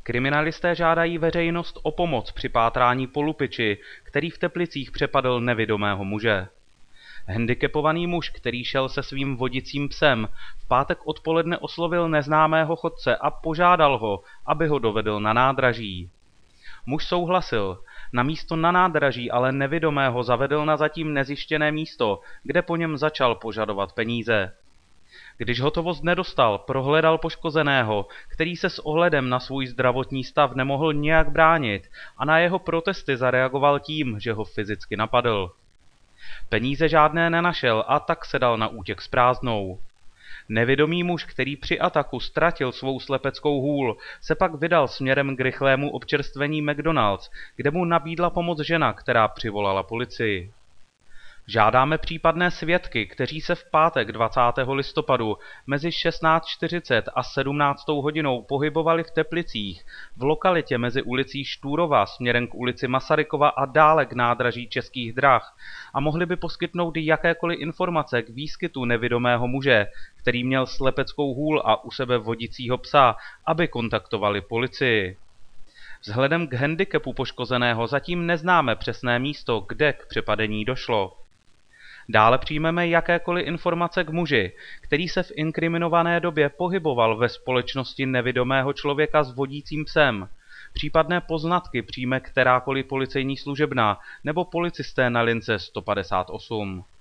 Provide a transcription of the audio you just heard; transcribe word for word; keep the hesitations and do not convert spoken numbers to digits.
Kriminalisté žádají veřejnost o pomoc při pátrání po lupiči, který v Teplicích přepadl nevidomého muže. Handicapovaný muž, který šel se svým vodicím psem, v pátek odpoledne oslovil neznámého chodce a požádal ho, aby ho dovedl na nádraží. Muž souhlasil, na místo na nádraží ale nevidomého zavedl na zatím nezjištěné místo, kde po něm začal požadovat peníze. Když hotovost nedostal, prohledal poškozeného, který se s ohledem na svůj zdravotní stav nemohl nijak bránit a na jeho protesty zareagoval tím, že ho fyzicky napadl. Peníze žádné nenašel a tak se dal na útěk s prázdnou. Nevidomý muž, který při ataku ztratil svou slepeckou hůl, se pak vydal směrem k rychlému občerstvení McDonald's, kde mu nabídla pomoc žena, která přivolala policii. Žádáme případné svědky, kteří se v pátek dvacátého listopadu mezi šestnáct čtyřicet a sedmnáctou hodinou pohybovali v Teplicích, v lokalitě mezi ulicí Štúrova směrem k ulici Masarykova a dále k nádraží Českých drah a mohli by poskytnout jakékoliv informace k výskytu nevidomého muže, který měl slepeckou hůl a u sebe vodicího psa, aby kontaktovali policii. Vzhledem k handicapu poškozeného zatím neznáme přesné místo, kde k přepadení došlo. Dále přijmeme jakékoliv informace k muži, který se v inkriminované době pohyboval ve společnosti nevidomého člověka s vodícím psem. Případné poznatky přijme kterákoliv policejní služebna nebo policisté na lince sto padesát osm.